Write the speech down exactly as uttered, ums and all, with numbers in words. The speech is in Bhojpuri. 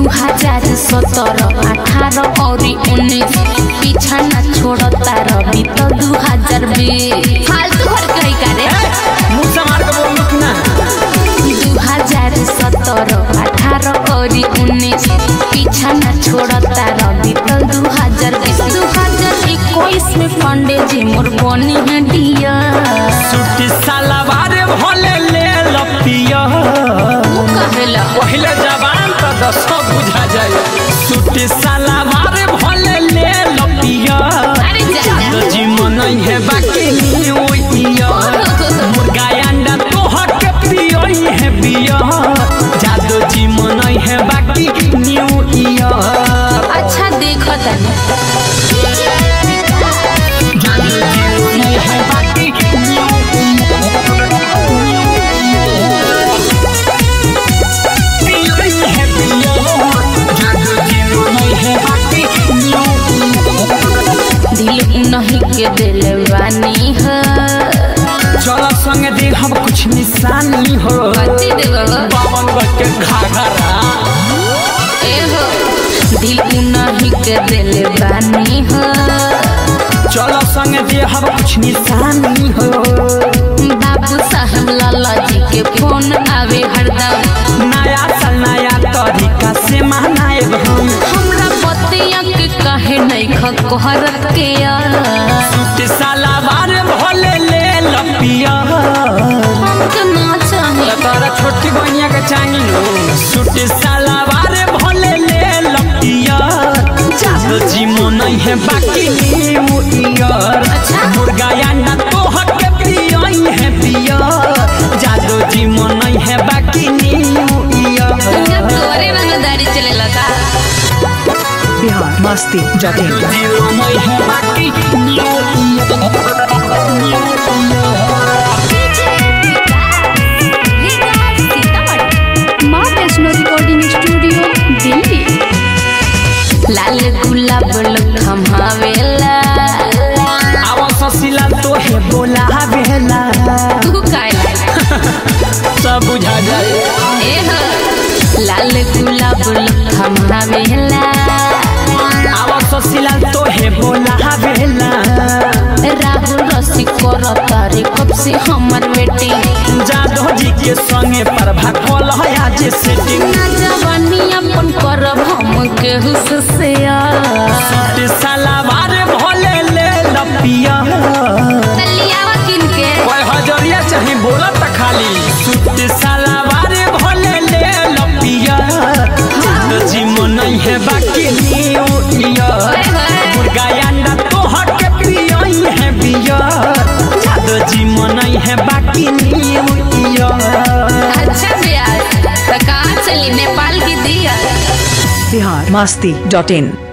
हजार सत्रह अठारह और उन्नीस पीछा न छोड़ता रवि तो दो हजार बीस फालतू घर कही करे मुंह संभाल के बोल लुक ना दो हजार सत्रह अठारह और उन्नीस पीछा न छोड़ता रवि तो दो हजार बीस दो हजार इक्कीस में पांडे जी मोर बनी है डिया सूट सलवार भले ले लपिया कहेला पहले जवान तो दस बुझा जाए सूट सलवार भले ले लपिया अरे जा जी मन है बाकी न्यू ईयर मुर्गा अंडा तोहर के पियोई है बिया जादू जी मन है बाकी न्यू ईयर अच्छा देखो तनी जादू जी मन है बाकी न्यू दिल नहीं के दिल बानी है चलो संगे देख हम कुछ निशानी हो कति देबो बावन गज के घाघरा ए हो दिल नहीं के दिल बानी है चलो संगे देख हम कुछ निशानी हो बाबू साहब लाला जी के फोन आवे हरदम नया साल नया तरीका से मनाएब हम हमरा पतिया के कहे नहीं खकोहरत के यार सूट सलवार भले ले लपिया हमके ना चाहिए तोरा छोटी बनिया के चाहिए सूट सलवार भले ले लपिया जादू जी मन है बाकी न्यू ईयर अच्छा मुर्गा अंडा तोहर के पियोई है पिया जादू जी मन है बाकी न्यू ईयर तोरे रंगदारी चले लगा बिहार मस्ती जटिल जी मन है बाकी new Maa Vaishno recording studio Delhi लाल गुलाब लोग थमावेला आवा ससिला तो है बोला बेला तू कायला सब बुझा जाए ए हो लाल गुलाब लोग थमावेला आवा ससिला तो है बोला बेला राहुल रसी करता रे कब से हमर वेटिंग जादू जी के संगे प्रभा कल है आज सेटिंग ना जवानी अपन करब हम केहू से सूट सलवार भले ले लपिया तलियावा किनके कोई हजरिया चाहे बोला त खाली सूट सलवार भले ले लपिया जादू जी मन है बाकी न्यू ईयर मुर्गा अंडा तोहर के पियोई है बिया जादू जी मन है बाकी न्यू ईयर अच्छा बियार तो कहाँ चली नेपाल की दिया बिहार मस्ती डॉट इन